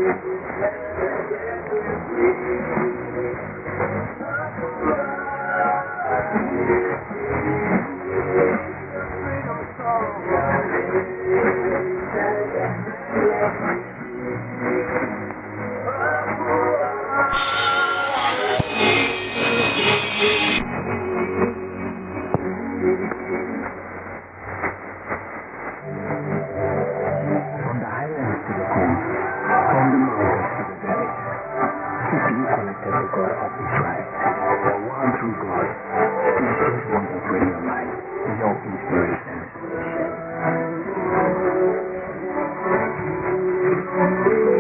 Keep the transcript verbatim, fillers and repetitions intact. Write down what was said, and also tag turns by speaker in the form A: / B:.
A: From the highlands to the coast, from the mountains to the valleys, keep you connected to God of Israel. The one true God. This is Wonders Radio Live, your inspiration station.